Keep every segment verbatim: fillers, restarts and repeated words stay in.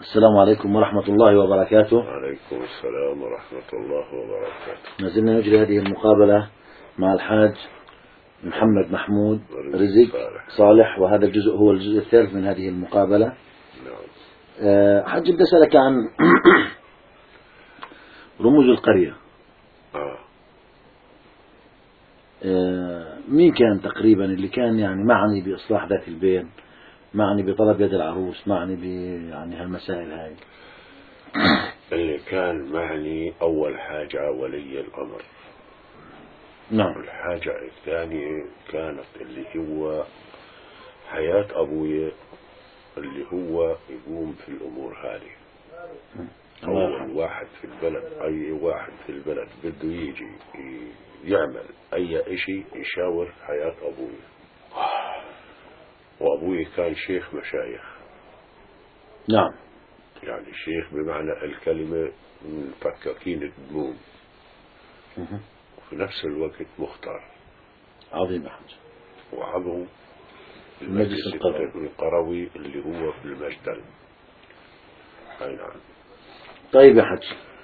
السلام عليكم ورحمة الله وبركاته. وعليكم السلام ورحمة الله وبركاته. ما زلنا نجري هذه المقابلة مع الحاج محمد محمود رزق صالح. صالح، وهذا الجزء هو الجزء الثالث من هذه المقابلة. نعم. أه حج بدي أسألك عن رموز القرية. آه. أه مين كان تقريبا اللي كان يعني معني بإصلاح ذات البين، معني بطلب يد العروس، معني ب يعني هالمسائل هاي؟ اللي كان معني أول حاجة ولي الأمر. نعم. الحاجة الثانية كانت اللي هو حياة أبوي، اللي هو يقوم في الأمور هذه. أول واحد في البلد، أي واحد في البلد بده يجي يعمل أي إشي يشاور حياة أبوي. وأبوي كان شيخ مشايخ. نعم. يعني شيخ بمعنى الكلمة من فكاكين الدموم، وفي نفس الوقت مختار. عظيم يا حاج. وعضو المجلس القروي. القروي اللي هو في المجدل. أي نعم. طيب يا حاج،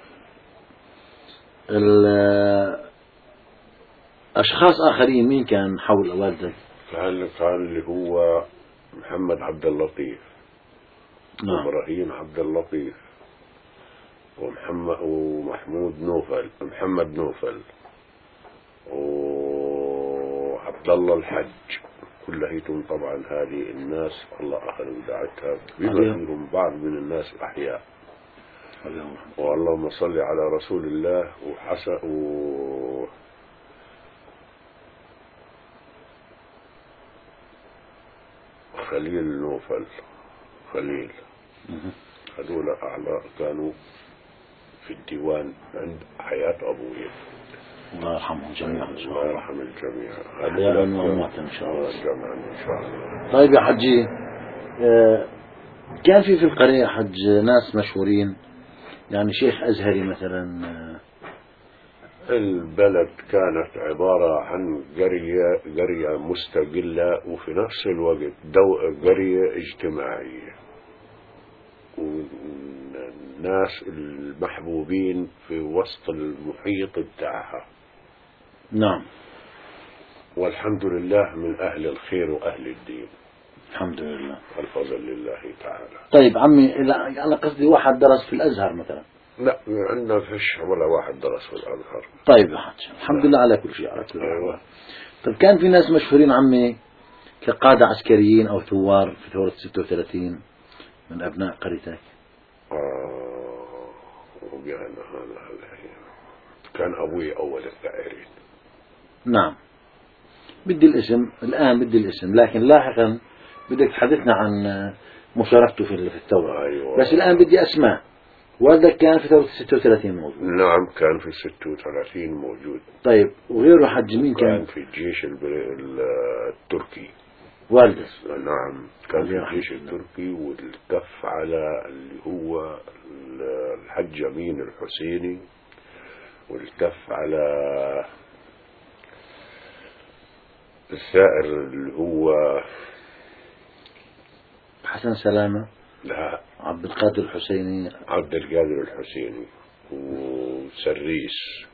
أشخاص آخرين مين كان حول والدك؟ كان كان اللي هو محمد عبد اللطيف. نعم. وإبراهيم عبد اللطيف، ومحمد ومحمود نوفل، محمد نوفل، وعبد الله الحج. كلهم طبعا هذه الناس الله أخذ ودعتها، بما فيهم بعض من الناس الأحياء. واللهم صل على رسول الله. وحسن و خليل نوفل، خليل، هذول أعلى كانوا في الديوان عند حياة أبوي. الله يرحمهم جميعا إن شاء الله. الله يرحم الجميع. أحياء وأموات إن شاء الله. جميعا إن شاء الله. طيب يا حجي، كان في في القرية حج ناس مشهورين، يعني شيخ أزهري مثلا؟ البلد كانت عبارة عن قرية قرية مستقلة، وفي نفس الوقت دو قرية اجتماعية، والناس المحبوبين في وسط المحيط بتاعها. نعم. والحمد لله من أهل الخير وأهل الدين. الحمد لله. الفضل لله تعالى. طيب عمي، أنا قصدي واحد درس في الأزهر مثلا؟ لا، عندنا فيش ولا واحد درس في الأزهر. طيب يا حاج، الحمد لله على كل شيء، على كل أيوة. طيب كان في ناس مشهورين عمي كقادة عسكريين أو ثوار في ثورة ستة وثلاثين من أبناء قريتك؟ آه وبيعنا هذا كان أبوي أول الثائرين. نعم. بدي الاسم الآن، بدي الاسم، لكن لاحقا بدك تحدثنا عن مشاركته في الثورة. أيوة. بس الآن بدي أسمع، والدك كان في ثورة ستة وثلاثين موجود؟ نعم كان في ستة وثلاثين موجود. طيب وغيره حج مين كان؟ كان في الجيش التركي. والدك؟ نعم كان في الجيش التركي، والتف على اللي هو الحج أمين الحسيني، والتف على الثائر اللي هو حسن سلامة. لا، عبد القادر الحسيني. عبد القادر الحسيني وسريس،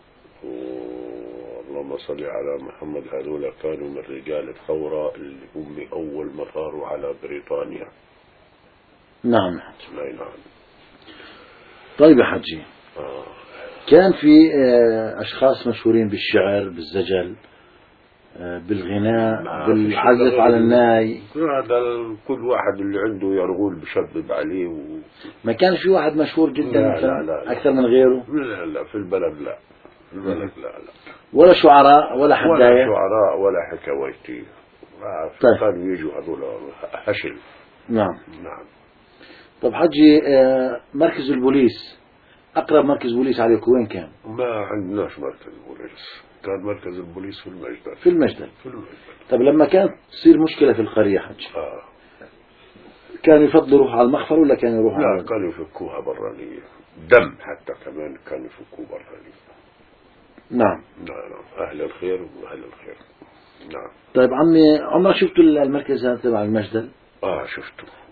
اللهم صل على محمد. هذول كانوا من رجال الثورة اللي هم أول ما ثاروا على بريطانيا. نعم يا حج. نعم. طيب يا حجي، آه. كان في أشخاص مشهورين بالشعر، بالزجل، بالغناء، بالعزف على الناي؟ هذا كل واحد اللي عنده يرغول بشبب عليه و... ما كان في واحد مشهور جدا لا لا لا لا. أكثر من غيره؟ لا لا في البلد لا، في البلد لا لا. ولا شعراء ولا حداية؟ ولا شعراء ولا حكاويتي. طيب. كانوا يجوا هذول هشل. نعم. نعم. طب حجي، مركز البوليس، أقرب مركز بوليس عليكم وين كان؟ ما عندناش مركز بوليس، كان مركز البوليس في المجدل. في المجدل. في المجدل. طب لما كانت تصير مشكلة في القرية حج، آه. كانوا يفضلوا يروحوا على المخفر ولا كانوا يروحوا؟ لا، كانوا يفكوها برانية، دم حتى كمان كانوا يفكوه برانية. نعم. نعم. أهل الخير وأهل الخير. نعم. طيب عمي، عمرك شفتوا المركز هذا تبع المجدل؟ آه شفته.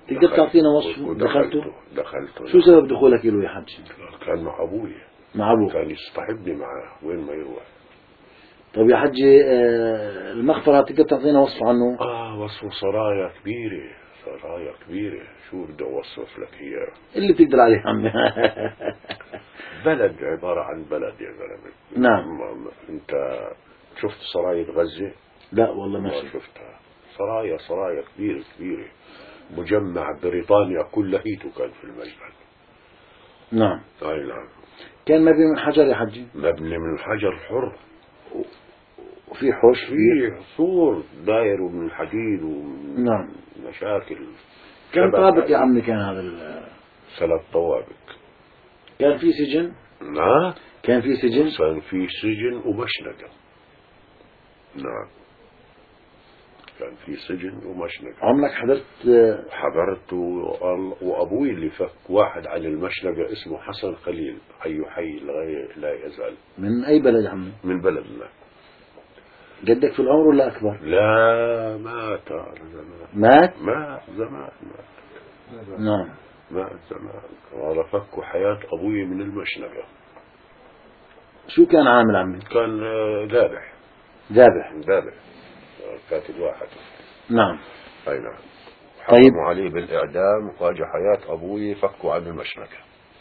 تقدر تعطينا وصف دخلته؟ دخلته. شو سبب دخولك له يا حج؟ كان مع أبوي. مع أبوك. كان يصطحبني معه وين ما يروح. طيب يا حجي آه المغفرة تقدر تعطينا وصف عنه؟ آه وصفه سرايا كبيرة، سرايا كبيرة، شو بدي أوصف لك إياه؟ اللي بتقدر عليه عمي. بلد عبارة عن بلد يا زلمة. نعم. أنت شفت سرايا غزة؟ لا والله ما شفتها. شفتها سرايا سرايا كبيرة كبيرة، مجمع بريطانيا كلهيته كان في المجمع. نعم. أي نعم. كان مبني من حجر يا حجي؟ مبني من حجر حر، وفي حوش فيه سور داير ومن الحديد ومن نعم مشاكل. كم طابق يا عمي كان هذا ال ثلاث طوابق. كان في سجن؟ نعم كان في سجن؟ كان في سجن ومشنقة. نعم كان في سجن ومشنقة. عمرك حضرت؟ حضرت وأبوي اللي فك واحد عن المشنقة اسمه حسن خليل، حي حي لا يزال. من أي بلد يا عمي؟ من بلدنا. جدك في العمر ولا أكبر؟ لا مات زمان. مات؟ مات زمان مات. نعم مات زمان. هذا فك حياة أبوي من المشنقة. شو كان عامل عمي؟ كان ذابح. ذابح. ذابح قاتل واحد. نعم. أي نعم. طيب. حكموا عليه بالإعدام وقاج حياة أبوي فكوا عن المشنقة.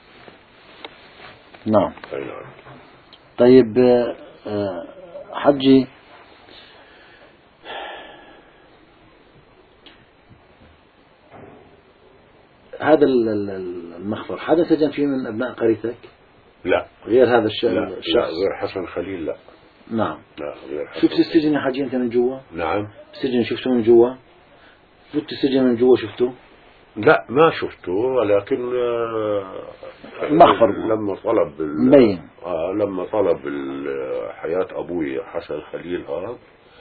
نعم. أي نعم. طيب حجي هذا المخفر حدا سجن فيه من أبناء قريتك؟ لا. غير هذا الشخص؟ لا. لا غير حسن خليل لا. نعم. لا غير حسن. شفت السجن يا حجي أنت من جوا؟ نعم. السجن شفته من جوا؟ فوت السجن من جوا شفته؟ لا ما شفته، ولكن المخفر لما طلب مبين. آه لما طلب حياة أبوي حسن خليل هذا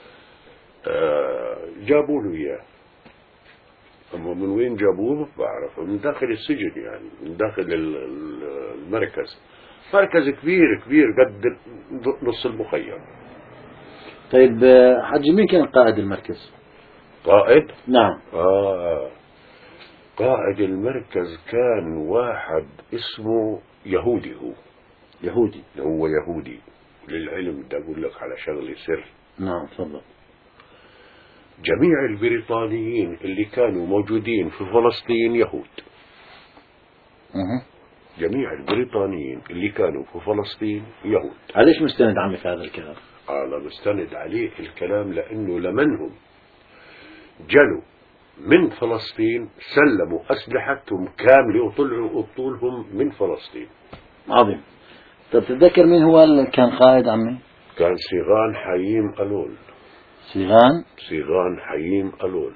آه جابوا له إياه. أما من وين جابوه بعرف، من داخل السجن يعني، من داخل المركز. مركز كبير كبير قد نص المخيم. طيب حجي مين كان قائد المركز؟ قائد؟ نعم. آه قائد المركز كان واحد اسمه يهودي. هو يهودي. هو يهودي. للعلم بدي أقول لك على شغلة سر. نعم تفضل. جميع البريطانيين اللي كانوا موجودين في فلسطين يهود. أه. جميع البريطانيين اللي كانوا في فلسطين يهود. ليش مستند عمي في هذا الكلام؟ أنا مستند عليه الكلام لأنه لمنهم جلوا من فلسطين سلموا أسلحتهم كاملة وطلعوا أبطولهم من فلسطين. عظيم. طب تتذكر مين هو اللي كان قائد عمي؟ كان صيغان حييم ألول. صيغان؟ صيغان حييم ألول.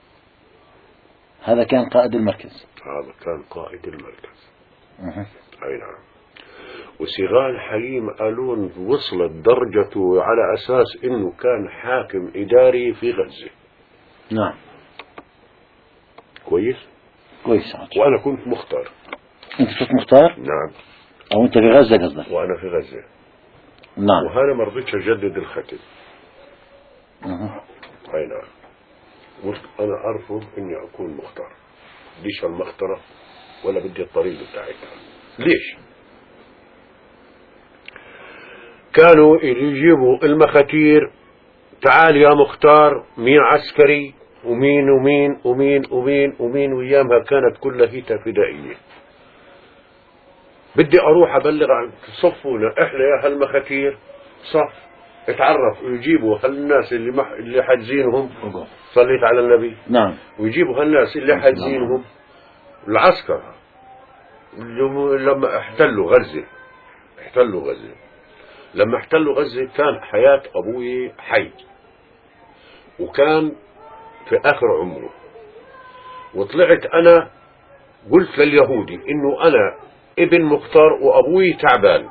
هذا كان قائد المركز. هذا كان قائد المركز. أه. أي نعم. وصيغان حييم ألول وصلت درجته على أساس إنه كان حاكم إداري في غزة. نعم. كويس؟ كويس عجل. وأنا كنت مختار. أنت كنت مختار؟ نعم. أو أنت في غزة قصدك؟ وأنا في غزة. نعم. وهذا ما رضيتش أجدد الختم. أه. أي نعم. قلت أنا أرفض إني أكون مختار. ليش المخترة ولا بدي الطريق بتاعتها. ليش؟ كانوا يجيبوا المخاتير، تعال يا مختار، مين عسكري ومين ومين ومين ومين ومين، ويامها كانت كلها هيتا فدائية. بدي أروح أبلغ عن صفونا إحنا يا هالمخاتير صف اتعرف ويجيبوا هالناس اللي مح... اللي حاجزينهم. صليت على النبي. نعم. ويجيبوا هالناس اللي حاجزينهم العسكر لما احتلوا غزة. احتلوا غزة لما احتلوا غزة كان حياة أبوي حي وكان في آخر عمره. وطلعت أنا قلت لليهودي إنه أنا ابن مختار وأبوي تعبان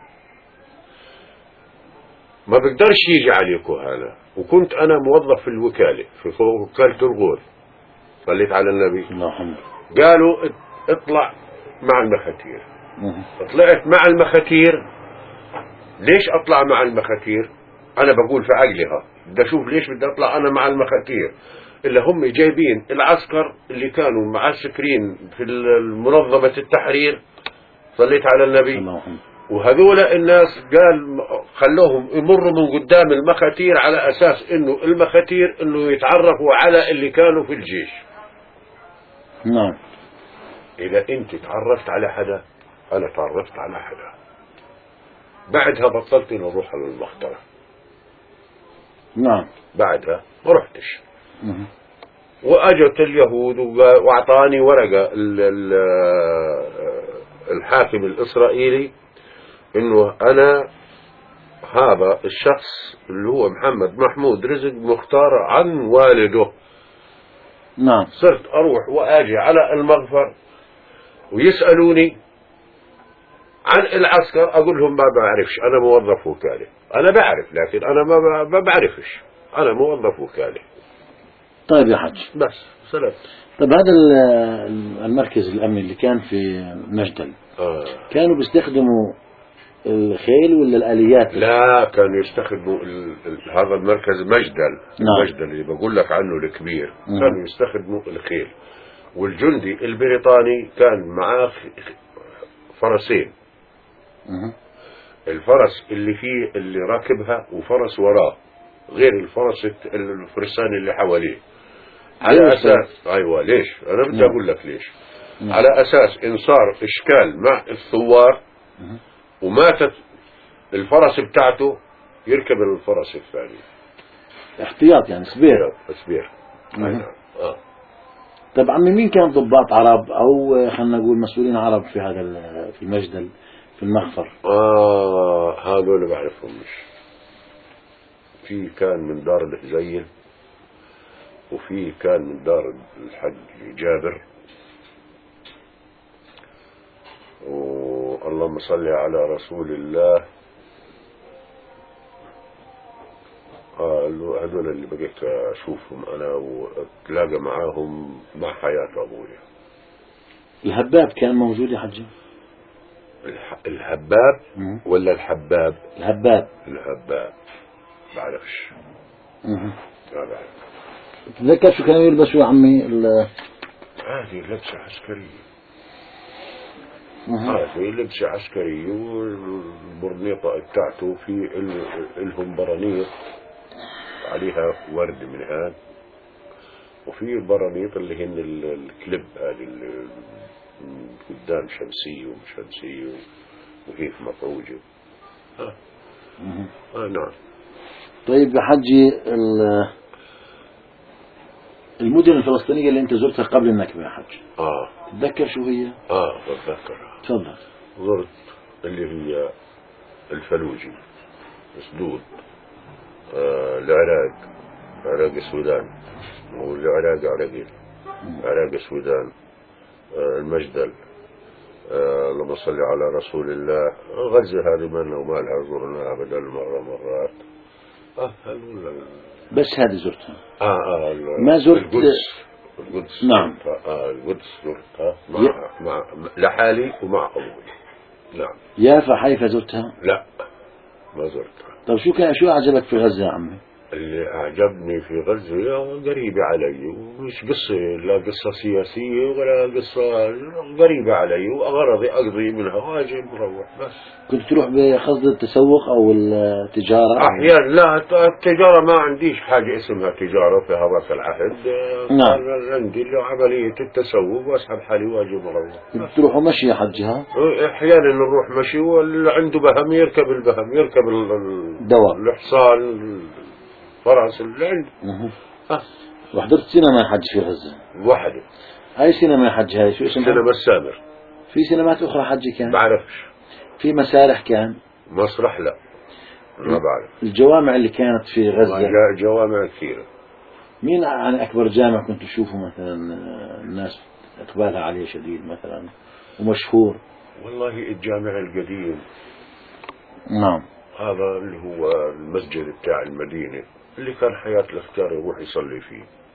ما بقدرش يجي عليكم هذا. وكنت أنا موظف في الوكالة في وكالة الغور. صليت على النبي. اللهم. قالوا اطلع مع المخاتير. أه. طلعت مع المخاتير. ليش أطلع مع المخاتير؟ أنا بقول في عقلها بدي أشوف ليش بدي أطلع أنا مع المخاتير. إلا هم جايبين العسكر اللي كانوا معسكرين في منظمة التحرير، صليت على النبي، وهذول الناس قال خلوهم يمروا من قدام المخاتير على أساس إنه المخاتير إنه يتعرفوا على اللي كانوا في الجيش. نعم. إذا أنت تعرفت على حدا، أنا تعرفت على حدا، بعدها بطلت نروح على المخترة. نعم. بعدها ما رحتش. وأجت اليهود وأعطاني ورقة الحاكم الإسرائيلي إنه أنا هذا الشخص اللي هو محمد محمود رزق مختار عن والده. نعم. صرت أروح وآجي على المغفر ويسألوني عن العسكر، أقول لهم ما بعرفش، أنا موظف وكالة. أنا بعرف لكن أنا ما بعرفش، أنا موظف وكالة. طيب يا حج، بس سلام. طيب هذا المركز الأمني اللي كان في مجدل آه. كانوا بيستخدموا الخيل ولا الآليات؟ لا، كانوا يستخدموا هذا المركز مجدل. نعم. المجدل اللي بقول لك عنه الكبير. مم. كانوا يستخدموا الخيل، والجندي البريطاني كان معاه فرسين. مم. الفرس اللي فيه اللي راكبها وفرس وراه غير الفرس الفرسان اللي حواليه، على أساس أيوة ليش أنا بدي أقول لك ليش. مم. على أساس إن صار إشكال مع الثوار مم. وماتت الفرس بتاعته يركب الفرس الثاني احتياط، يعني سبير. سبير. آه. طيب عمي، مين كان ضباط عرب أو خلنا نقول مسؤولين عرب في هذا في المجدل في المغفر؟ آه هذول بعرفهم. مش في كان من دار الحزين، وفي كان من دار الحج جابر، واللهم صل على رسول الله. آه هذول اللي بقيت أشوفهم أنا وأتلاقى معاهم مع حياة أبويا. الهباب كان موجود يا حجي؟ الهباب ولا الحباب؟ الهباب. الهباب بعرفش. ما بعرف. تذكر شو كانوا يلبسوا يا عمي؟ عادي لبسة عسكرية. عادي لبسة عسكرية، والبرنيطة بتاعته في لهم برانيط عليها ورد من هذا، وفي البرانيط اللي هن الكليب هذه اللي قدام شمسية وشمسية وهيك مفروجة. ها. آه نعم. طيب يا حجي، المدن الفلسطينية اللي انت زرتها قبل النكبة يا حج، اه تتذكر شو هي؟ اه بتذكرها. تفضل. زرت اللي هي الفلوجي، اسدود، آه العراق، عراق السودان، والعراق عراقي، عراق السودان، آه المجدل، آه اللهم صل على رسول الله. غزة هذه مالنا ومالها زرناها بدل مرة مرات. اه بس هذه زرتها. اه اه ما زرت القدس. القدس نعم. اه القدس زرتها مع ي... مع لحالي ومع أبوي. نعم. يافا حيفا زرتها؟ لا ما زرتها. طيب شو كان شو أعجبك في غزة يا عمي؟ اللي أعجبني في غزة قريبة علي، ومش قصة لا قصة سياسية ولا قصة، قريبة علي وغرضي أقضي منها واجب مروح بس. كنت تروح بقصد التسوق أو التجارة؟ أحيانا لا، التجارة ما عنديش حاجة اسمها تجارة في هذاك العهد. نعم. عندي عملية التسوق وأسحب حالي واجب مروح. كنت تروحوا مشي يا حجها؟ أحيانا نروح مشي، واللي عنده بهم يركب البهم، يركب الدواء، الحصان، فرس اللي عنده. أه. وحضرت سينما يا حج في غزة؟ وحده. هاي سينما يا حج، هاي شو اسمها؟ سينما السامر. في سينمات أخرى حجي كان؟ بعرفش. في مسارح كان؟ مسرح لا ما بعرف. الجوامع اللي كانت في غزة؟ جوامع كثيرة. مين يعني أكبر جامع كنت تشوفه مثلا الناس إقبالها عليه شديد مثلا ومشهور؟ والله الجامع القديم. نعم. هذا اللي هو المسجد بتاع المدينة اللي كان حياة الاختيار يروح يصلي فيه.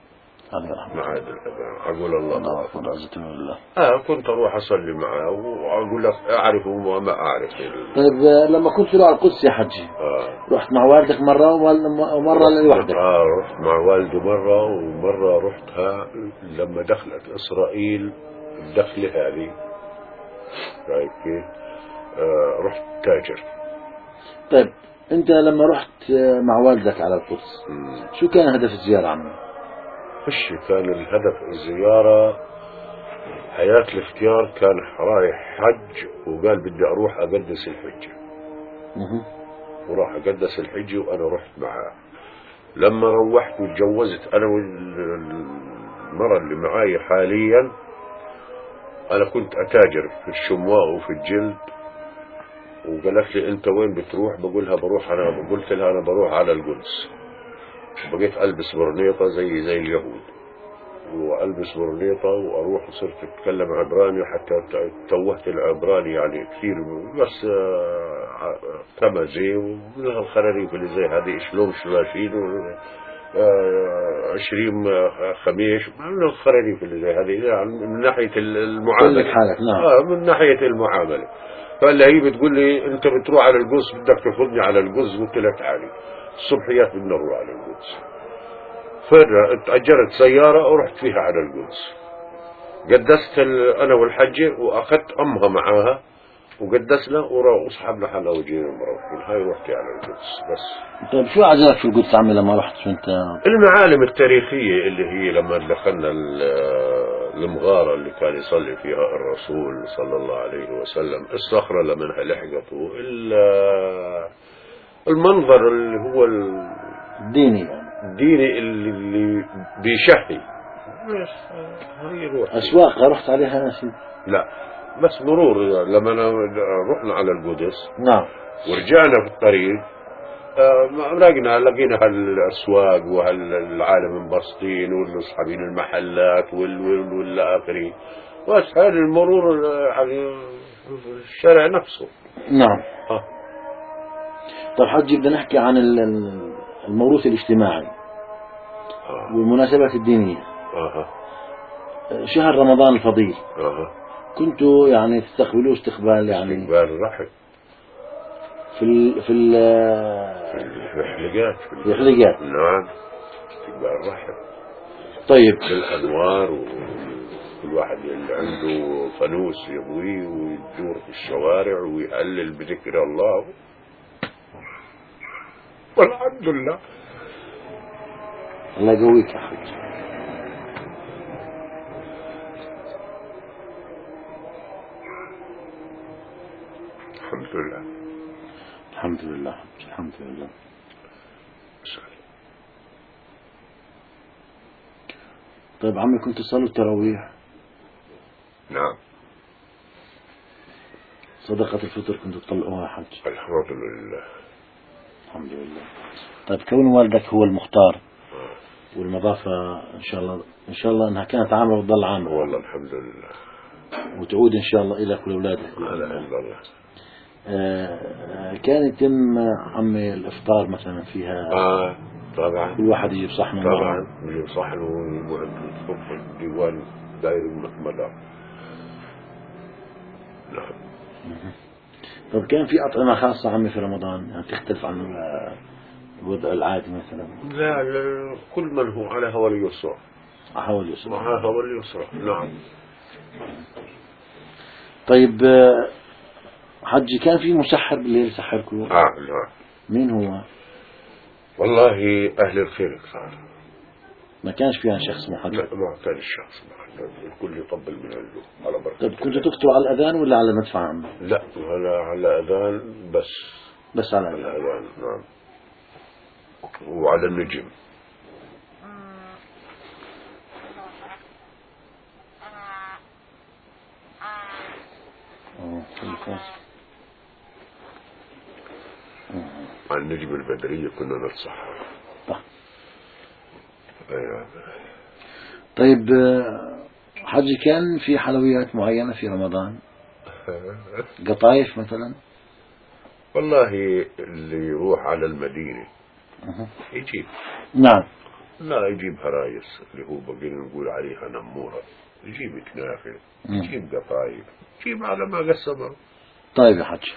عليه رحمة مع الله. الأذان أقول الله الله أكبر. أكبر عزة بالله. آه كنت أروح أصلي معه وأقول لك أعرف وما أعرف. طيب لما كنت تروح على القدس يا حجي آه رحت مع والدك مرة ومرة لوحدك؟ آه رحت مع والدي مرة، ومرة رحتها لما دخلت إسرائيل الدخلة هذه، رايك كيف؟ آه رحت تاجر. طيب أنت لما رحت مع والدك على القدس مم. شو كان هدف الزيارة عمي؟ فش كان الهدف الزيارة؟ حياة الاختيار كان رايح حج وقال بدي أروح أقدس الحجة، مه. وراح أقدس الحجة وأنا رحت معاه. لما روحت وتجوزت أنا والمرة اللي معاي حاليا، أنا كنت أتاجر في الشمواء وفي الجلد، وقالت لي أنت وين بتروح؟ بقولها بروح أنا، قلت لها أنا بروح على القدس. بقيت ألبس برنيطة زي زي اليهود، وألبس برنيطة وأروح وصرت أتكلم عبراني، حتى توهت العبراني يعني كثير، بس تمزي ومن الخراريف اللي زي هذه شلوم شلاشين عشرين خميش، من الخراريف اللي زي هذه يعني من ناحية المعاملة. حالك. نعم. آه من ناحية المعاملة. فقال هي بتقول لي أنت بتروح على القدس، بدك تاخذني على القدس؟ قلت لها تعالي الصبحيات بدنا نروح على القدس. فأجرت سيارة ورحت فيها على القدس، قدست أنا والحجة وأخذت أمها معاها وقدسنا وصحبنا حالنا وجينا مروحين. هاي رحتي على القدس بس. طيب شو عجبك في القدس عمي لما رحت؟ شو أنت؟ المعالم التاريخية اللي هي لما دخلنا المغارة اللي كان يصلي فيها الرسول صلى الله عليه وسلم، الصخرة لما لحقته، المنظر اللي هو الديني يعني. الديني اللي بيشهي. هي روح أسواق رحت عليها ناسي؟ لا بس مرور لما رحنا على القدس. نعم. ورجعنا في الطريق لقينا لقينا هالأسواق وهالعالم منبسطين والأصحابين المحلات وال والى آخره، بس هذا المرور يعني الشارع نفسه. نعم. ها. طيب حجي بدنا نحكي عن الموروث الاجتماعي آه. والمناسبات الدينية. آه. شهر رمضان الفضيل. آه. كنتوا يعني تستقبلوه استقبال يعني استقبال رحب في ال في ال في الحلقات في الحلقات. نعم استقبال رحب. طيب بالأنوار، وكل واحد اللي عنده فانوس يبويه ويدور في الشوارع ويهلل بذكر الله، والحمد لله. الله يقويك يا حج. الحمد لله. الحمد لله. الحمد لله. طيب عمي كنت تصلوا التراويح؟ نعم. صدقة الفطر كنتوا تطلعوها حج؟ الحمد لله. الحمد لله. طيب كون والدك هو المختار والنظافة إن شاء الله إن شاء الله إنها كانت عامة وتضل عامة. والله الحمد لله. وتعود إن شاء الله إليك ولأولادك. الحمد لله. آه كان يتم عمي الإفطار مثلا فيها؟ آه طبعا. كل واحد يجيب صحن. طبعا يجيب صحن ويصف الديوان داير مدار. نعم. طيب كان في أطعمة خاصة عمي في رمضان يعني تختلف عن الوضع العادي مثلا؟ لا, لا كل من هو على هو اليسرى. على هو اليسرى. على هو اليسرى. نعم. طيب حجي كان في مسحر بالليل يسحركم؟ آه نعم. مين هو؟ والله أهل الخير صار. ما كانش فيها شخص محدد؟ لا ما كان الشخص محدد، الكل يطبل من عنده على بركة. طيب كنتوا تفطروا على الأذان ولا على المدفع عمي؟ لا على على أذان بس. بس على الأذان. الأذان. نعم. وعلى النجم. على النجم البدرية كنا نتصحر. أيوة. طيب حجي كان في حلويات معينة في رمضان؟ قطايف مثلا؟ والله اللي يروح على المدينة يجيب. نعم. لا يجيب هرايس اللي هو بقينا نقول عليها نمورة، يجيب كنافة، يجيب قطايف، يجيب على ما قسمه. طيب يا حج،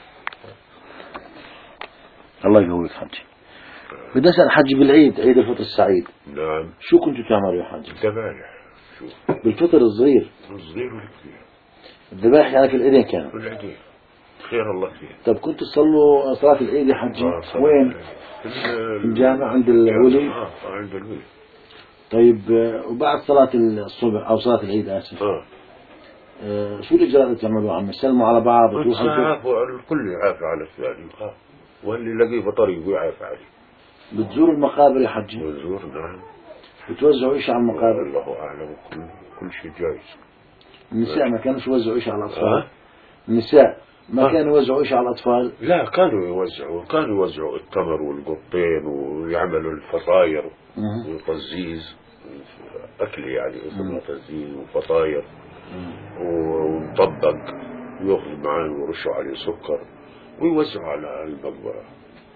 الله يقويك حج. بدي أسأل حج، بالعيد عيد الفطر السعيد، نعم. شو كنتوا تعملوا يا حج؟ الذبائح. شو بالفطر الصغير؟ الصغير والكبير. الذبائح يعني في العيدين كانوا؟ في العيدين. خير الله فيه. طب كنتوا تصلوا صلاة العيد يا حج آه وين؟ في, في الجامع عند الولي؟ آه عند الولي. طيب وبعد صلاة الصبح أو صلاة العيد آسف، آه. آه شو الإجراء اللي تعملوا عم يسلموا على بعض وتروحوا؟ الكل يعافى على الثاني، آه. واللي لقيه بطريقه يعافى عليه. بتزوروا المقابر يا حج؟ بنزور نعم. بتوزعوا إيش على المقابر؟ الله أعلم، كل كل شيء جايز. النساء ما كانوا يوزعوا إيش على الأطفال؟ آه؟ النساء ما آه. كانوا يوزعوا إيش على الأطفال؟ لا كانوا يوزعوا، كانوا يوزعوا التمر والقطين ويعملوا الفطاير والقزيز، أكل يعني اسمه قزيز وفطاير ومطبق، ويأخذ معاه ويرشوا عليه سكر ويوزعوا على المقبرة.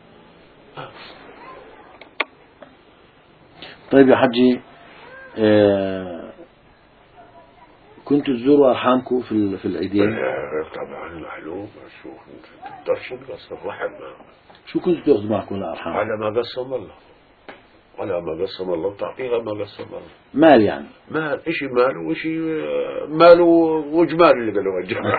طيب يا حجي، آه كنتوا تزوروا أرحامكم في في العيدين؟ طبعا معلوم، شو تقدرش تقصر واحد ما. شو كنتوا تاخذوا معكم الأرحام؟ على ما قسم الله، على ما قسم الله تعطيها ما قسم الله. مال يعني؟ مال، إشي مال وإشي مال وجمال اللي قالوا الجمال.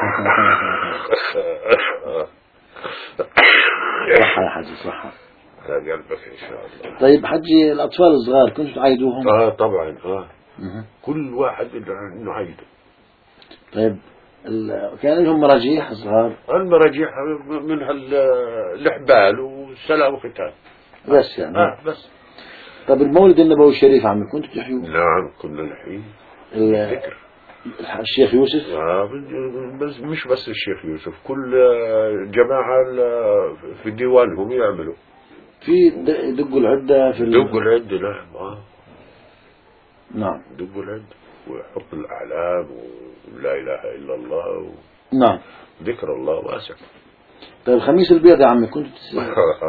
صحة يا حجي صحة. على قلبك إن شاء الله. طيب حجي، الأطفال الصغار كنتوا تعيدوهم؟ آه طبعا آه. مه. كل واحد نعيده. طيب كان لهم مراجيح صغار؟ المراجيح من الحبال والسلام وختان بس يعني؟ آه بس. طيب المولد النبوي الشريف عمي كنتوا تحيوه؟ نعم كنا نحيي. ذكر الشيخ يوسف؟ آه بس مش بس الشيخ يوسف، كل جماعة في ديوانهم يعملوا. في دقوا العدة في دقوا العدة. نعم آه. نعم دقوا العدة وحط الأعلام ولا إله إلا الله و... نعم ذكر الله واسع. طيب الخميس البيض يا عمي كنت تس...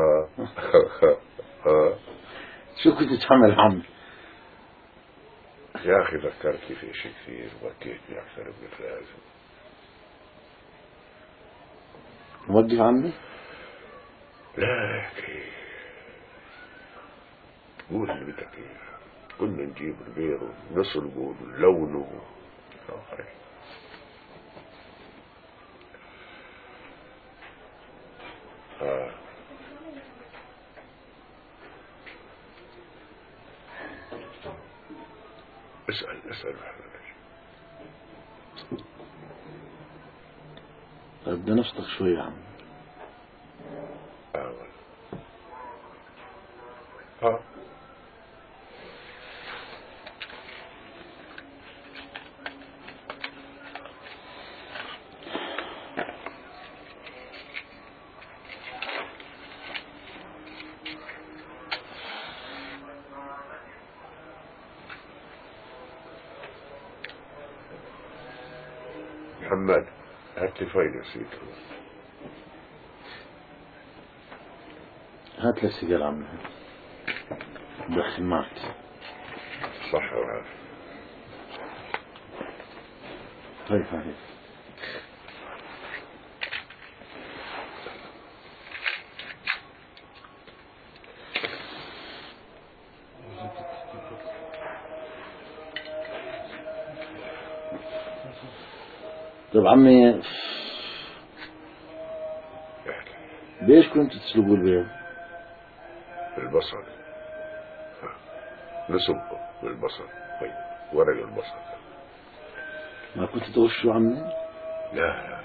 شو كنت تعمل يا عمي؟ يا أخي ذكرتني في شيء كثير وبكيتني أكثر من اللازم. موقف عمي؟ لا يا أخي قول اللي بدك إياه. كنا نجيب البيض ونصلبه ونلونه. آه. اسأل اسأل. بدنا نفطر شوي يا عم. آه. آه. محمد هات لي فايدة سيدي. هات لي سيجار عمي دخل معك. صح وعافية. طيب هاي طيب عمي، ليش كنت تسلقوا البيض؟ البصل نصب البصل، ورق البصل. ما كنت تغشوا عمي؟ لا لا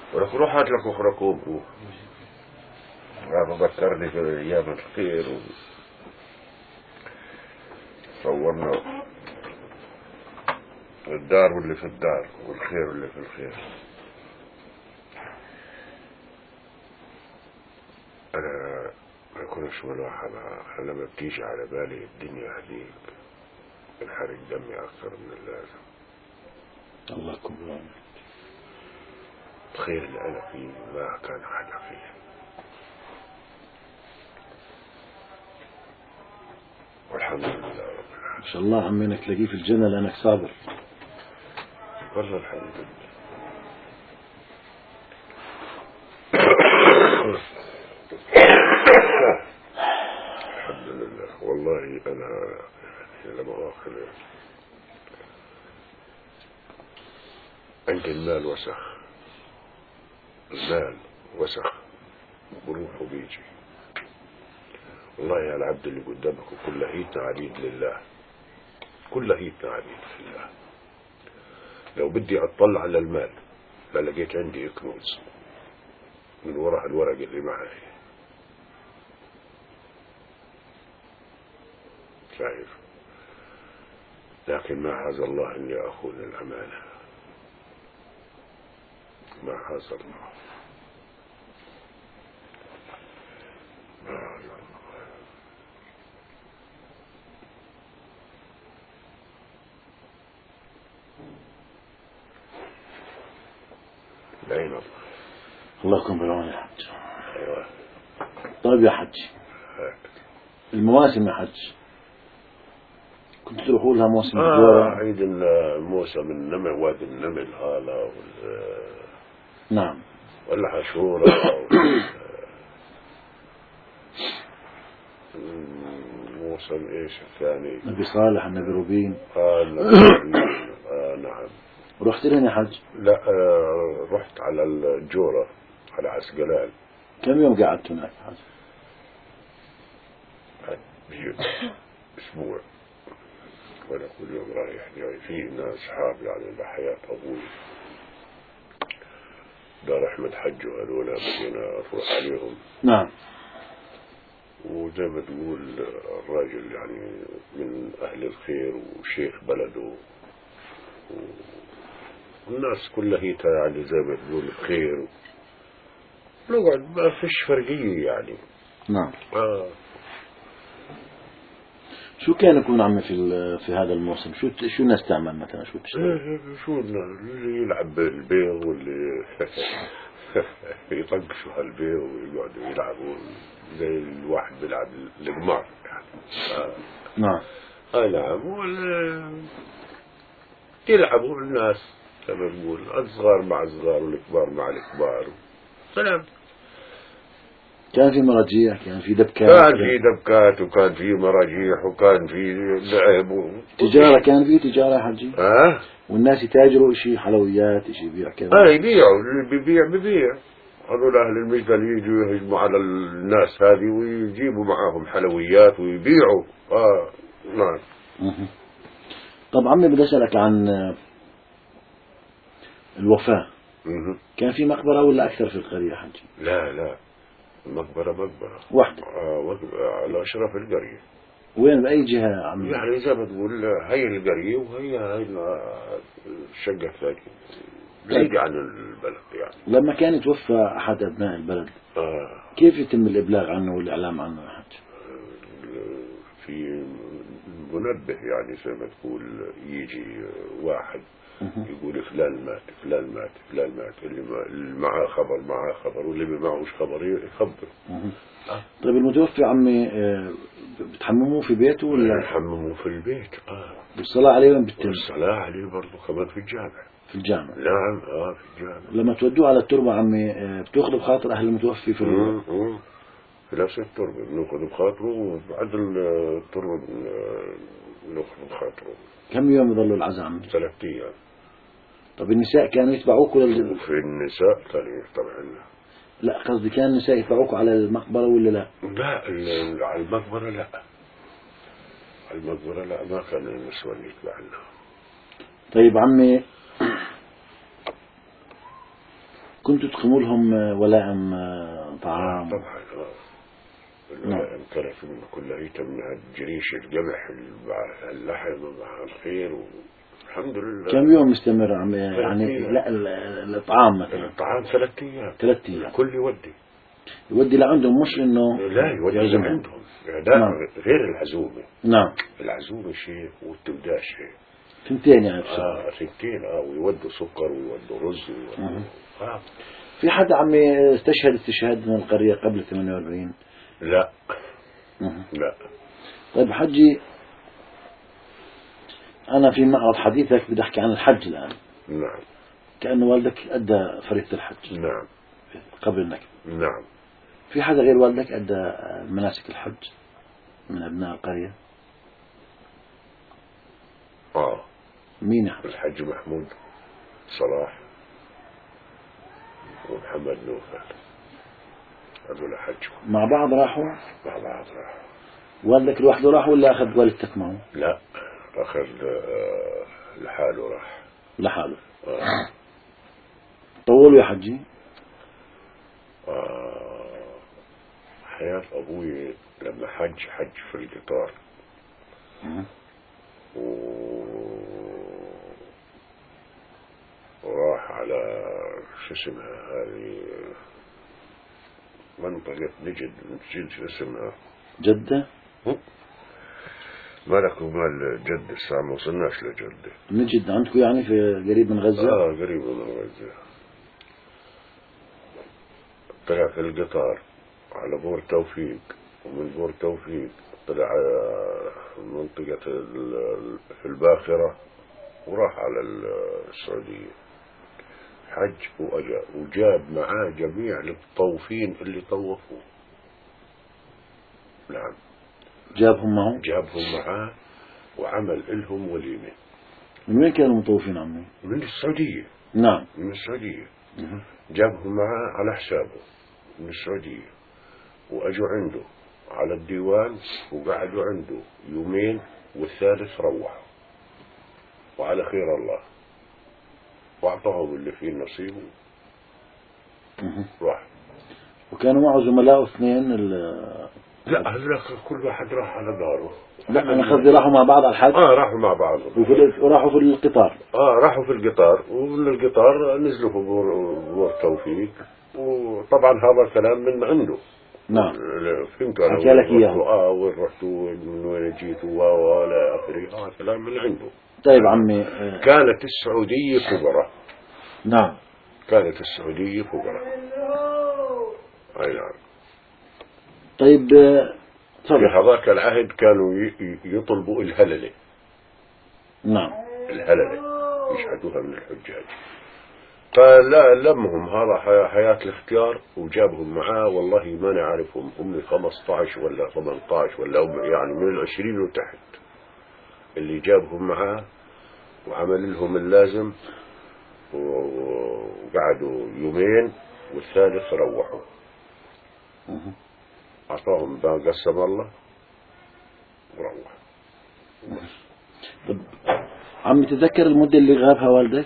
ولك روح هات لك أخرى كوب روح. هذا ذكرني في أيام الخير و... صورنا الدار واللي في الدار والخير واللي في الخير. أنا ما كنتش ملاحظة، أنا ما بتيجي على بالي الدنيا هذيك انحرق دمي أكثر من اللازم. الله كبر. الخير اللي أنا فيه ما كان حدا فيه، والحمد لله رب العالمين. ما شاء الله عمي انك تلاقيه في الجنة لانك صابر. والله الحمد لله. الحمد لله. والله أنا لما آخر عندي المال وسخ، المال وسخ بروح وبيجي. والله يا العبد اللي قدامك كل هيتنا عبيد لله، كل هيتنا عبيد لله. لو بدي أطلع على المال للقيت عندي كنوز من وراء الورق اللي معي، شايف؟ لكن ما عز الله إني أخون الأمانة، ما عز الله، ما عز الله. نعم. الله يكون بالعون يا حج. أيوة. طيب يا حج، هيك. المواسم يا حج كنت تروحوا لها موسم آه الدورة؟ عيد الموسم النمل، وادي النمل هذا وال نعم. والعاشورة موسم ايش الثاني؟ نبي صالح، النبي روبين. آه, آه نعم. رحت لهم يا حج؟ لا آه رحت على الجورة على عسقلان. كم يوم قعدت هناك يا حج؟ اسبوع، وانا كل يوم رايح جاي. في ناس اصحاب يعني لحياة ابوي دار احمد حج وهذولا بدينا نروح عليهم. نعم. وزي ما تقول الراجل يعني من اهل الخير وشيخ بلده، والناس كلها هي يعني زي ما تقول بخير، نقعد ما فيش فرقية يعني. نعم. آه. شو كان يكون عمي في في هذا الموسم؟ شو شو الناس تعمل مثلا؟ شو تشتغل؟ شو اللي يلعب بالبيض واللي يطقشوا هالبيض ويقعدوا يلعبوا زي الواحد بيلعب القمار يعني. آه. نعم. آه نعم. وال يلعبوا الناس زي ما نقول الصغار مع الصغار والكبار مع الكبار. سلام. كان في مراجيح، كان في دبكات، كان في دبكات وكان في مراجيح وكان في لعب و... تجارة. كان في تجارة يا حجي؟ ها؟ والناس يتاجروا شيء حلويات، شيء يبيع كذا؟ اه يبيعوا، اللي بيبيع ببيع. هذول أهل المجدل يجوا يهجموا على الناس هذه ويجيبوا معاهم حلويات ويبيعوا. اه نعم. طب عمي بدي أسألك عن الوفاة. مه. كان في مقبرة ولا أكثر في القرية حجي؟ لا لا، مقبرة مقبرة واحدة. آه مقبرة على أشرف القرية. وين بأي جهة عمي؟ يعني زي ما تقول هي القرية وهي هي الشقة الثانية بعيد عن البلد يعني. لما كان يتوفى أحد أبناء البلد آه. كيف يتم الإبلاغ عنه والإعلام عنه يا حج؟ في منبه يعني زي ما تقول يجي واحد يقول فلان مات فلان مات فلان مات، اللي معاه خبر معاه خبر واللي ما معهوش خبر يخبر. آه. طيب المتوفي عمي بتحمموه في بيته ولا؟ بتحمموه في البيت. اه. بالصلاة عليه وين بتتم؟ بالصلاة عليه برضه كمان في الجامع. في الجامع. نعم اه في الجامع. لما تودوه على التربة عمي بتاخذوا بخاطر أهل المتوفي في ال في نفس التربة بناخذ بخاطره، وبعد التربة بناخذ بخاطره. كم يوم يظلوا العزاء عمي؟ ثلاث أيام. طب النساء كانوا يتبعوك ولا؟ وفي النساء كانوا طبعا. لا قصدي كان النساء يتبعوك على المقبرة ولا لا؟ لا على المقبرة لا، على المقبرة لا، ما كان النسوان يتبعنا. طيب عمي كنتوا تقيموا لهم ولائم طعام؟ طبعا الولائم كانت كلها يتم الجريش القمح اللحم مع الخير الحمد لله. كم يوم مستمر عم يعني؟ لا الطعام مثلا الطعام ثلاث ايام ثلاث ايام الكل يودي يودي لعندهم، مش انه لا يودي لعندهم. نعم. غير العزومة. نعم. العزومة شيء والتبداش شيء. ثنتين يعني بصراحة. اه ثنتين اه ويودوا سكر ويودوا رز ويودوا آه. في حد عمي استشهد استشهاد من القرية قبل ثمانية وأربعين؟ لا مه. لا. طيب حجي، أنا في معرض حديثك بدي أحكي عن الحج الآن. نعم. كأنه والدك أدى فريضة الحج. نعم. قبل النكبة. نعم. في حدا غير والدك أدى مناسك الحج من أبناء القرية؟ آه. مين يا حج؟ الحج محمود صلاح ومحمد نوفل، هذول حجوا مع بعض راحوا؟ مع بعض راحوا. والدك لوحده راح ولا أخذ والدتك معه؟ لا أخذ لحاله راح. لحاله. آه. طولوا يا حجي؟ آه. حياة أبوي لما حج حج في القطار و... وراح على شو اسمها هذه منطقة نجد نجد شو اسمها جدة؟ مالك ومال جدة الساعة ما وصلناش لجدة. نجد عندكم يعني في قريب من غزة؟ اه قريب من غزة. طلع في القطار على بور توفيق، ومن بور توفيق طلع على منطقة في الباخرة وراح على السعودية حج وأجا وجاب معاه جميع الطوفين اللي طوفوا. نعم جابهم معه؟ جابهم معاه وعمل لهم وليمة. من وين كانوا مطوفين عمي؟ من السعودية. نعم. من السعودية. جابهم معاه على حسابه من السعودية وأجوا عنده على الديوان وقعدوا عنده يومين والثالث روحوا وعلى خير الله وأعطاهم اللي فيه نصيب راح. وكانوا معه زملاء اثنين ال... لا هذول كل واحد راح على داره. لا أنا قصدي راحوا مع بعض على الحج. آه راحوا مع بعض وفي... وراحوا في القطار. آه راحوا في القطار ومن القطار نزلوا في بور, بور توفيق. وطبعا هذا الكلام من عنده. نعم. فهمت أنا. حكى لك إياه. آه وين رحتوا من وين جيتوا ولا آخره. آه كلام من عنده. طيب عمي. كانت السعودية كبرى. نعم. كانت السعودية كبرى. أي نعم. طيب في هذاك العهد كانوا يطلبوا الهللة. نعم. الهللة يشهدوها من الحجاج. فلا لمهم هذا حياة الاختيار وجابهم معاه. والله ما نعرفهم هم خمسة عشر ولا ثمانية عشر ولا يعني من العشرين وتحت اللي جابهم معاه وعمل لهم اللازم وقعدوا يومين والثالث روحوا. أعطاهم ما قسم الله وروح. طب عم تتذكر المدة اللي غابها والدك؟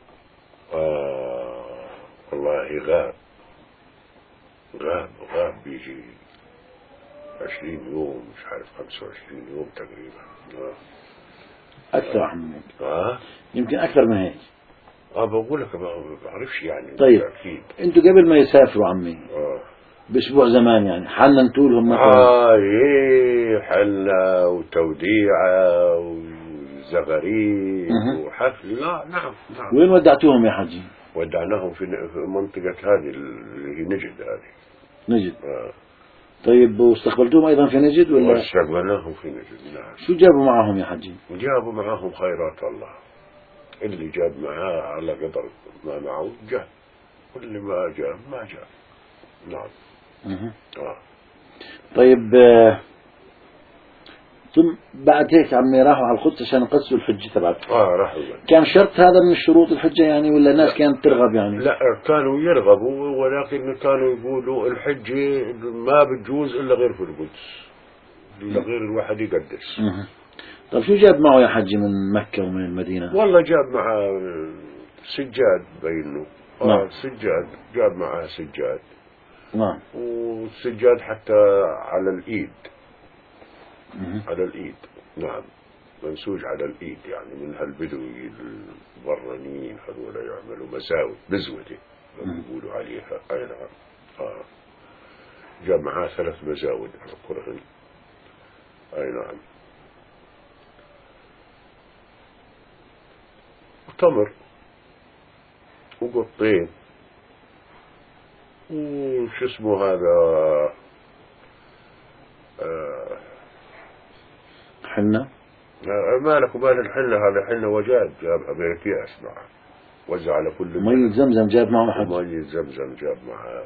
آه والله غاب غاب غاب بيجي عشرين يوم مش عارف خمسة وعشرين يوم تقريبا. آه. أكثر عمي. آه يمكن أكثر من هيك. اه بقول لك ما بعرفش يعني. طيب أكيد. أنتوا قبل ما يسافروا عمي آه. بأسبوع زمان يعني حننتوا لهم مثلا؟ آه إيه حنا وتوديعة وزغاريد وحفل. لا نعم نعم. وين ودعتوهم يا حجي؟ ودعناهم في منطقة هذه اللي هي نجد هذه. نجد. آه. طيب واستقبلتوهم أيضا في نجد ولا؟ واستقبلناهم في نجد. نعم. شو جابوا معهم يا حجي؟ جابوا معاهم خيرات الله. اللي جاب معاه على قدر ما معه جاب واللي ما جاب ما جاب. نعم. آه. طيب آه. ثم بعد هيك عمي راحوا على القدس عشان يقصوا الحجة تبعتهم. اه راحوا. كان شرط هذا من الشروط الحجة يعني ولا الناس لا. كانت ترغب يعني؟ لا كانوا يرغبوا ولكن كانوا يقولوا الحجة ما بتجوز إلا غير في القدس إلا غير الواحد يقدس. طيب شو جاب معه يا حجي من مكة ومن المدينة؟ والله جاب معه سجاد بينه نعم. آه سجاد، جاب معاه سجاد. نعم. والسجاد حتى على الإيد. مه. على الإيد. نعم. منسوج على الإيد، يعني من هالبدوي البرانيين هذول يعملوا مساوي بزودة يقولوا عليها. أي نعم. آه. جاب معاه ثلاث مزاود أذكرهن. أي نعم. وتمر وقطين وش اسمه هذا آه حنة. مالك وبال الحنة، هذا حنة وجاد جابها بأكياس معه، وزع على كل مية زمزم جاب معه حج. مية زمزم جاب معه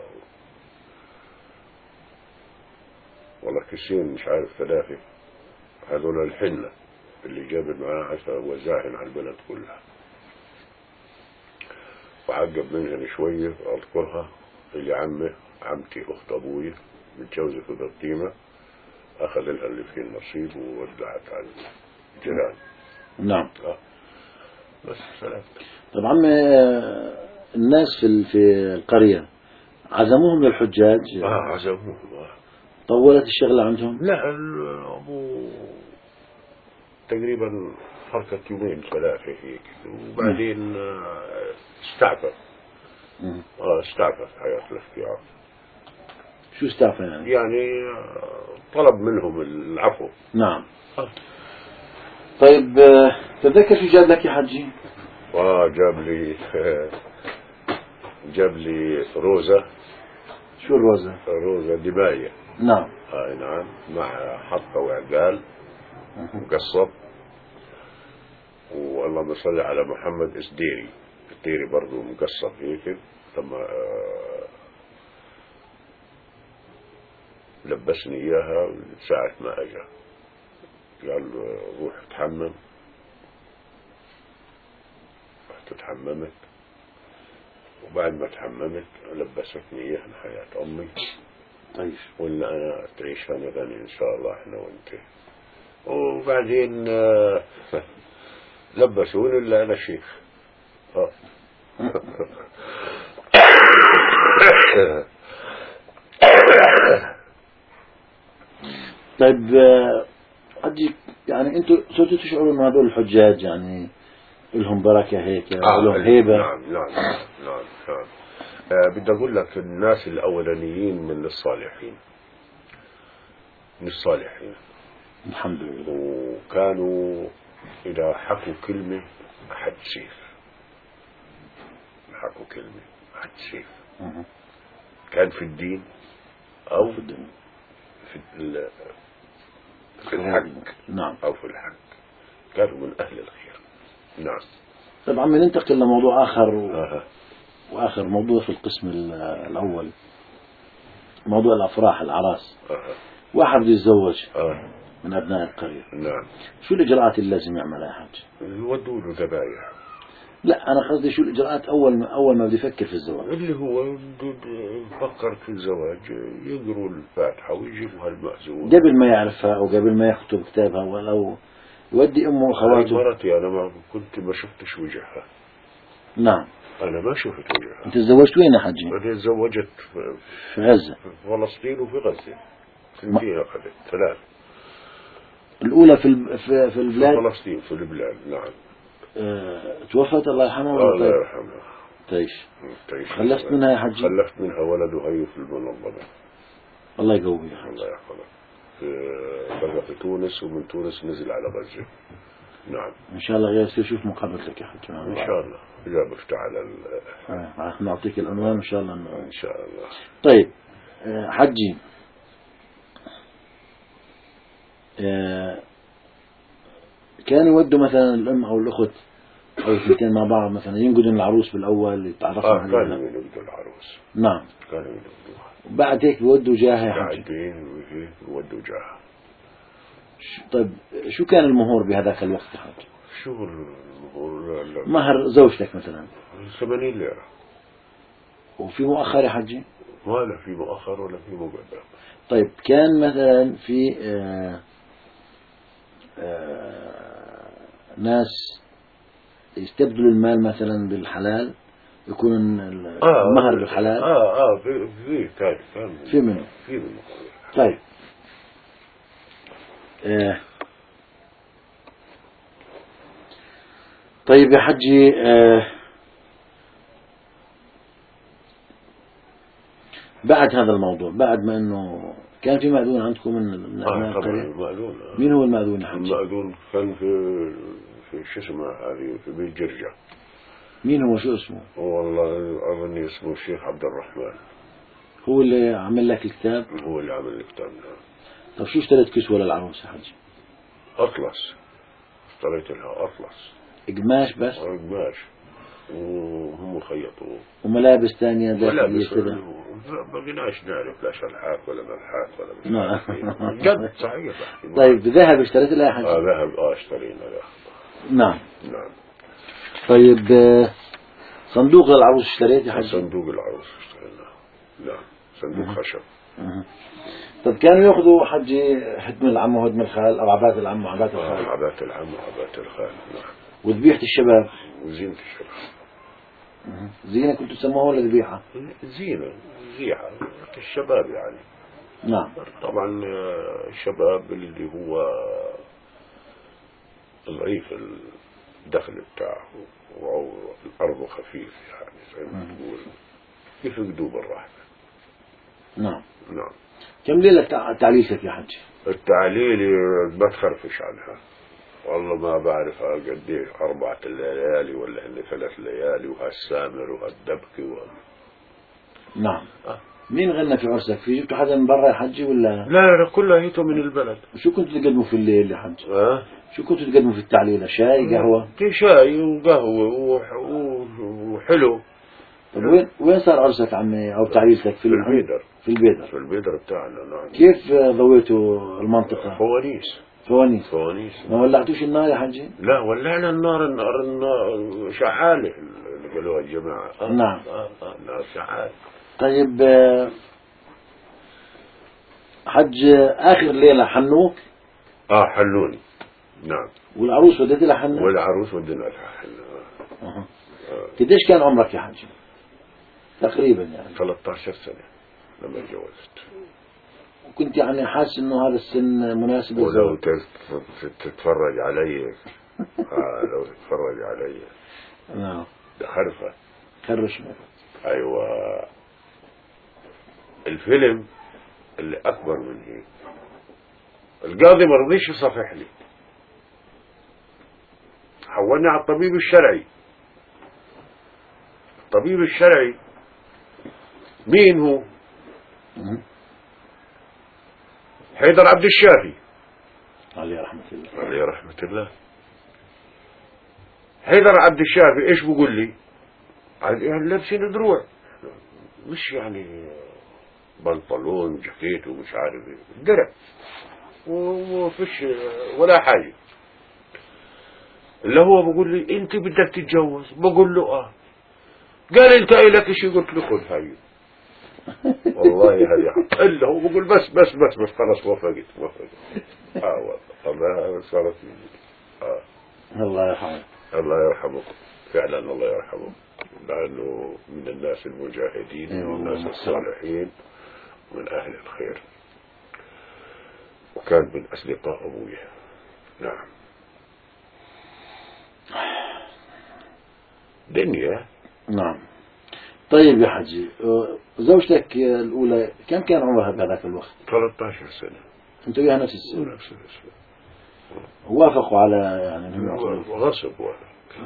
والله كيسين مش عارف ثلاثة، هذول الحنة اللي جاب معاه عشان وزعهن على البلد كلها. وعقب منهن شوية أذكرها اللي عمه عمتي أخت أبوي متجوزة في بطيمة، أخذ لها اللي فيه النصيب ووزعت على الجيران. نعم. آه. بس سلام. طبعا الناس في في القرية عزموهم للحجاج. آه عزموهم. آه. طولت الشغلة عندهم؟ لا أبو تقريبا حركة يومين ثلاثة هيك، وبعدين استعفى. آه استعفى حياة الاختيار. شو استعفى يعني؟ يعني طلب منهم العفو. نعم. آه. طيب تذكر شو جاب لك يا حجي؟ آه جاب لي جاب لي روزة. شو الروزة؟ روزة دباية. نعم. آه نعم، مع حطة وعقال مقصب، واللهم صل على محمد اسديري، اسديري برضو مقصب هيك. ثم آه لبسني إياها ساعة ما أجا، قال روح تحمم. رحت تحممت، وبعد ما تحممت لبستني إياها حياة أمي. طيب. قلنا أنا تعيش أنا غني إن شاء الله إحنا وأنت. وبعدين آه لبسوني إلا أنا شيخ. آه. طيب حجي يعني انتوا صرتوا تشعروا انه هذول الحجاج يعني لهم بركة هيك، آه لهم هيبة؟ نعم نعم نعم نعم, نعم. آه بدي أقول لك الناس الأولانيين من الصالحين، من الصالحين الحمد لله. وكانوا إذا حكوا كلمة أحد سيف، حكوا كلمة أحد سيف. أه. كان في الدين أو في الدين، في, في الحق. نعم. أو في الحق كانوا من أهل الخير. نعم. طبعا بننتقل لموضوع آخر و... آه. وآخر موضوع في القسم الأول، موضوع الأفراح الأعراس. آه. واحد بده يتزوج آه. من أبناء القرية، نعم. شو الإجراءات اللي لازم يعملها يا حاج؟ يودوا له ذبايح. لا أنا قصدي شو الإجراءات أول ما أول ما بده يفكر في الزواج. اللي هو فكر في الزواج يقروا الفاتحة ويجيبوا هالمأذون قبل ما يعرفها أو قبل ما يكتب كتابها، ولو يودي أمه وخواته. مرتي أنا ما كنت ما شفتش وجهها. نعم. أنا ما شفت وجهها. أنت تزوجت وين يا حجي؟ أنا تزوجت في في غزة. في فلسطين وفي غزة. سنتين أخذت ثلاث. الأولى في ال... في, في البلاد. في فلسطين في البلاد. نعم. أه... توفت الله يرحمها ولا؟ الله يرحمها. تعيش. تعيش. خلفت منها يا حجي؟ خلفت منها ولد وهي في المنظمة. الله يقوي يا حجي. الله يحفظك. بقى في تونس، ومن تونس نزل على غزة. نعم. إن شاء الله غير يصير شوف مقابلتك يا حجي. إن شاء الله إذا بفتح على ال... آه. نعطيك العنوان إن شاء الله. إن شاء الله. طيب أه حجي، أه كان يودوا مثلا الأم أو الأخت أو الاثنين مع بعض مثلا ينقدوا العروس بالأول يتعرفوا آه عليها. كانوا ينقدوا العروس. نعم. كانوا ينقدوها. بعد هيك بيودوا جاهها يا حجي. بعدين بيودوا جاهها. طيب شو كان المهور بهذاك الوقت يا حجي؟ شو المهور؟ مهر زوجتك مثلا ثمانين ليرة. وفي مؤخر يا حجي؟ ولا في مؤخر ولا في مقدم. طيب كان مثلا في آآ آآ ناس يستبدلوا المال مثلا بالحلال يكون المهر بالحلال؟ اه اه في في كان كان في منه في منه. طيب آه. طيب يا حجي آه. بعد هذا الموضوع، بعد ما انه كان في مأذون عندكم من من ابناء اه طبعا القرية؟ المأذون. مين هو المأذون يا حجي؟ المأذون كان في في شو اسمه هذه في بيت جرجة. مين هو، شو اسمه؟ والله أظني اسمه الشيخ عبد الرحمن. هو اللي عمل لك الكتاب؟ هو اللي عمل الكتاب. طب شو اشتريت كسوة للعروس يا حجي؟ أطلس، اشتريت لها أطلس قماش بس؟ قماش، وهم خيطوا وملابس ثانية داخلية ملابس. كذا؟ ما بقيناش نعرف لا شلحات ولا ملحات ولا مش نعم. عارف إيه. جد صحيح. طيب ذهب اشتريت لها يا حجي؟ اه ذهب اه اشترينا له. نعم. نعم. طيب آه، صندوق للعروس اشتريت يا حجي؟ صندوق العروس اشتريناه. نعم صندوق خشب. مه. طب كانوا ياخذوا حجي هدم العم وهدم الخال، او عبات العم وعبات آه الخال، عبات العم وعبات الخال. نعم. وذبيحة الشباب؟ وزينة الشباب. مه. زينة كنتوا تسموها ولا ذبيحة؟ زينة زيحة الشباب يعني. نعم. طبعا آه، الشباب اللي هو ضعيف الدخل بتاعه والأرض خفيف يعني زي ما تقول يفقدوا بالراحة. نعم. نعم. كم ليلة تع- تعليشك يا حجي؟ التعليل ما تخرفش عنها والله ما بعرف قد ايه، أربعة ليالي ولا إن ثلاث ليالي وهالسامر وهالدبكي و... نعم. آه. مين غنى في عرسك؟ في جبتوا حدا من برا يا حجي ولا؟ لا لا كلها هيته من البلد. شو كنتوا تقدموا في الليل يا حجي؟ أه؟ شو كنتوا تقدموا في التعليلة؟ شاي، قهوة؟ في شاي وقهوة وح- وحلو. طب وين وين صار عرسك عمي او تعليلتك؟ في في البيدر. في البيدر. في البيدر بتاعنا. نعم. كيف ضويتوا المنطقة؟ فوانيس. فوانيس. فوانيس. ما ولعتوش النار يا حجي؟ لا ولعنا النار. النار النار شعالة اللي قالوها الجماعة. آه. نعم. آه. آه. نار شعالة. طيب آه، حج آخر ليلة حنوك؟ اه حلوني. نعم. والعروس وديت لها حنة؟ والعروس ودنا لها حنة. أه. آه. قديش كان عمرك يا حجي؟ تقريبا يعني ثلاثة عشر سنة لما اتجوزت. وكنت يعني حاسس انه هذا السن مناسب ولو للزواج؟ تت- تتفرج علي آه لو تتفرج علي نعم. ده خرفة. خرش. ايوه. الفيلم اللي اكبر من هيك القاضي ما رضيش يصافح لي، حولني على الطبيب الشرعي. الطبيب الشرعي مين هو؟ مه. حيدر عبد الشافي عليه رحمة الله. عليه رحمة الله. حيدر عبد الشافي ايش بقول لي؟ يعني لابسين دروع، مش يعني بنطلون جاكيت ومش عارف ايه، درع ومفيش ولا حاجة. اللي هو بقول لي انت بدك تتجوز؟ بقول له اه. قال انت لك شيء؟ قلت له خذ هاي. والله هذه حق. الا هو بقول بس بس بس بس خلاص وافقت وافقت. اه والله هذا صارت اه. الله يرحمه. الله يرحمه فعلا. الله يرحمه لأنه من الناس المجاهدين ومن الناس الصالحين ومن أهل الخير، وكان من أصدقاء أبوي. نعم. دنيا. نعم. طيب يا حجي آه، زوجتك الأولى كم كان عمرها بهذاك الوقت؟ ثلاثة عشر سنة. أنت وياها نفس السن؟ نفس السنة. وافقوا على يعني انهم يأخذوا؟ غصب ولا.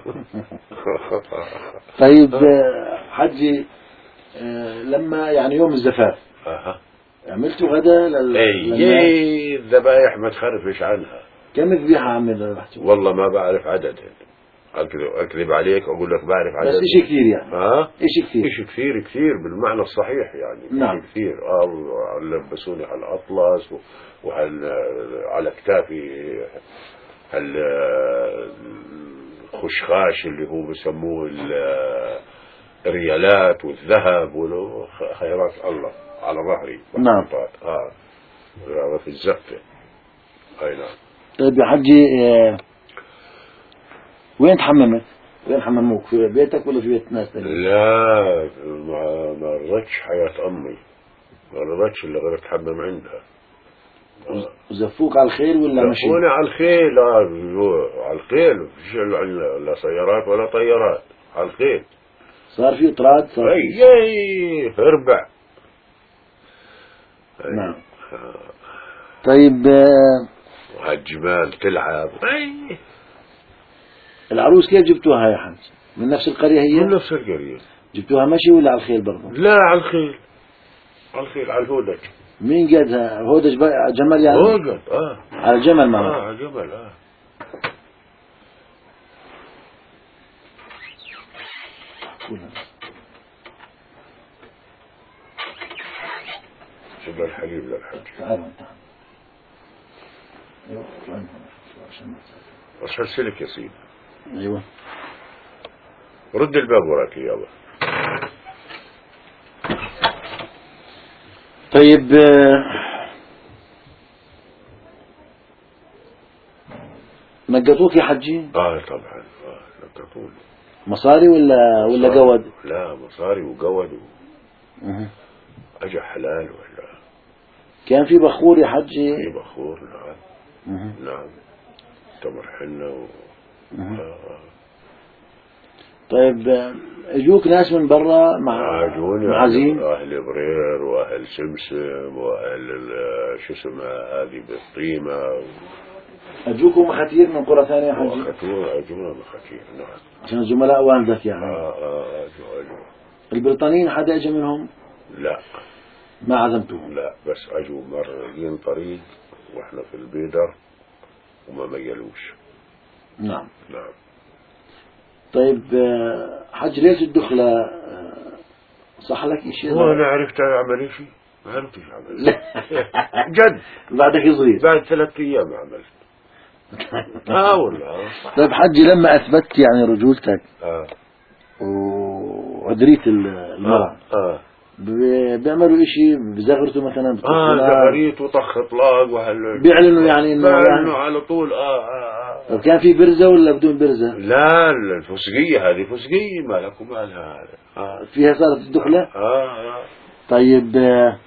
طيب آه، حجي آه، لما يعني يوم الزفاف اها عملتوا غدا لل... اي الذبايح ما تخرفش عنها. كم ذبيحة عم ذبحتوا؟ والله ما بعرف عددهن. اكذب اكذب عليك اقول لك بعرف عدد. بس اشي كثير يعني. ها اشي كثير. اشي كثير كثير بالمعنى الصحيح يعني. نعم. اشي كثير. اه لبسوني على الاطلس وهل على كتافي هال الخشخاش اللي هو بسموه الريالات والذهب وخيرات الله على ظهري. نعم. اه في الزفة. اي نعم. طيب يا حجي آه، وين تحممت؟ وين حمموك؟ في بيتك ولا في بيت ناس ثانيين؟ لا، ما ما رضتش حياة أمي، ما رضتش اللي غير تحمم عندها. وزفوك على الخيل ولا مشي؟ زفوني على الخيل، آه على الخيل، مفيش لا سيارات ولا طيارات، على الخيل. صار في إطراد، صار في اي اربع. نعم. طيب وهالجمال تلعب. أي. العروس كيف جبتوها يا حاج؟ من نفس القرية هي؟ من نفس القرية. جبتوها مشي ولا على الخيل برضه؟ لا، على الخيل، على الخيل، على الهودج. مين قادها؟ هودج جمل يعني؟ هودج اه على الجمل معه. اه على جمل اه شد الحليب للحج. تعال تعال. ايوه بس هالسلك يا سيدي. ايوه. رد الباب وراك يابا. طيب نقطوك يا حجي؟ اه طبعا اه نقطوني. مصاري ولا ولا قود؟ لا مصاري وقود و... أه. اجا حلال ولا كان في بخور يا حجي؟ في بخور نعم. أه. نعم تمر حنة و... أه. آه. طيب اجوك ناس من برا مع اجوني معازيم؟ اهل برير واهل سمسم واهل شو اسمه هذه بالطيمة و... اجوكم مخاتير من قرى ثانية يا حجي؟ واخذونا اجونا مخاتير نعم. عشان زملاء والدك يعني؟ اه اه اجوا اجوا. البريطانيين حدا اجى منهم؟ لا ما عزمتهم؟ لا بس اجوا مرين طريق واحنا في البيدر وما ميلوش. نعم. نعم. طيب حج ليش الدخلة صح لك شيء؟ وانا عرفت اعمل شيء؟ ما عرفت ايش اعمل. جد بعدك صغير؟ بعد ثلاث ايام عملت. اه والله. طيب حجي لما اثبتت يعني رجولتك اه وعدريت المرأة اه, آه. بيعملوا اشي بزغرتوا مثلا؟ اه زغريت وطخ اطلاق وهال بيعلنوا يعني انه بيعلنوا على طول. اه اه اه طيب كان في برزة ولا بدون برزة؟ لا الفسقية هذه فسقية ما لك ومالها هذا. آه. فيها صارت الدخلة؟ آه آه. طيب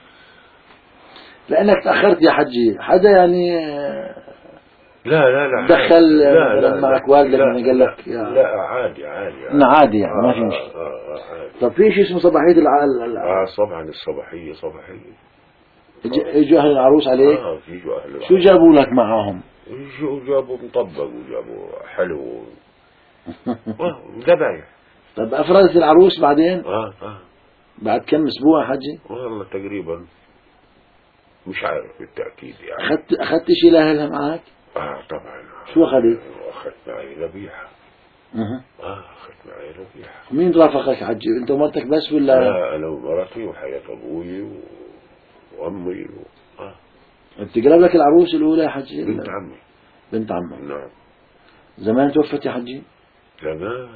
لأنك تأخرت يا حجي حدا يعني لا لا لا دخل لا لا معك والدك لا من قال لك يا لا عادي عادي عادي, عادي يعني آه ما في مشكلة. آه آه عادي. طب في شيء اسمه صباحية العال اه طبعا الصباحية صباحية. اجوا أهل العروس عليك؟ اه يجوا أهل العروس. شو جابوا لك معهم؟ يجوا جابوا مطبق وجابوا حلو وذبايح. طب أفرزت العروس بعدين؟ اه اه بعد كم أسبوع حجي؟ والله تقريبا مش عارف بالتأكيد يعني. أخذت أخذت شيء لأهلها معك؟ اه طبعا. شو أخذت؟ أخذت معي ذبيحة. أه. اه أخذت معي ذبيحة. مين رافقك حجي؟ أنت ومرتك بس ولا؟ لا أنا ومرتي وحياة أبوي و... وأمي و... آه. بتقرب لك العروس الأولى يا حجي؟ بنت عمي. بنت عمك. نعم. زمان توفت يا حجي؟ زمان.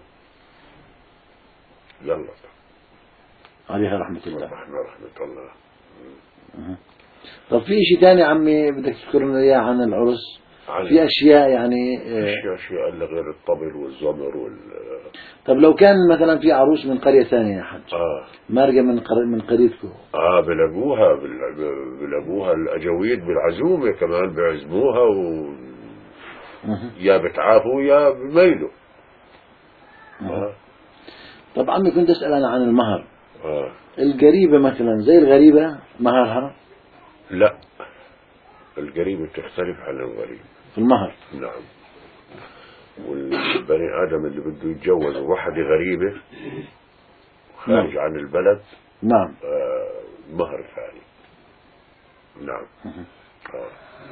يلا عليها رحمة الله. رحمة رحمة الله. أه. طب في شيء ثاني عمي بدك تذكرنا إياه عن العرس؟ عن في أشياء يعني أشياء أشياء اللي غير الطبل والزمر وال. طب لو كان مثلا في عروس من قرية ثانية يا حج آه. مارقة من قر... من قريتكم. آه بلقوها بل... بلقوها الأجويد بالعزومة كمان بيعزموها و أه. يا بتعافوا يا بميلوا. أه. طب عمي كنت أسأل أنا عن المهر. آه. القريبة مثلا زي الغريبة مهرها؟ لا القريبة تختلف عن الغريب في المهر. نعم. والبني آدم اللي بده يتجوز واحدة غريبة خارج نعم. عن البلد نعم. آه مهر ثاني. نعم. آه.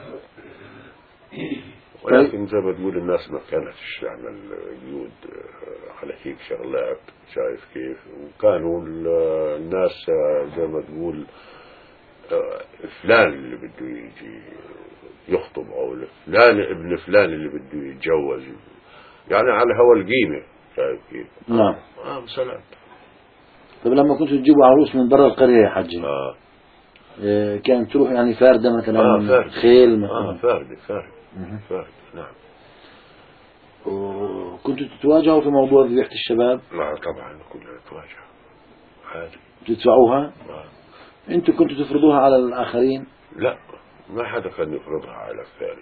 ولكن زي ما تقول الناس ما كانتش تعمل قيود على هيك شغلات شايف كيف. وكانوا الناس زي ما تقول فلان اللي بده يجي يخطب او فلان ابن فلان اللي بده يتجوز يعني على هوا القيمة شايف كيف. نعم. اه بسلام. طب لما كنتوا تجيبوا عروس من برا القرية يا حجي اه إيه كانت تروح يعني فاردة مثلا آه فارد. خيل مثلا؟ اه فاردة فاردة فاردة. نعم. كنتوا تتواجهوا في موضوع ذبيحة الشباب؟ لا طبعا كنا نتواجه عادي. تدفعوها؟ آه. أنتوا كنتوا تفرضوها على الآخرين؟ لا ما حدا كان يفرضها على الثاني،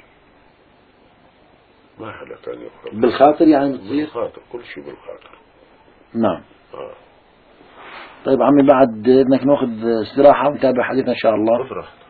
ما حدا كان يفرضها بالخاطر يعني بتصير؟ بالخاطر، كل شيء بالخاطر. نعم. آه. طيب عمي بعد بدنا ناخذ استراحة ونتابع حديثنا إن شاء الله. بالراحة.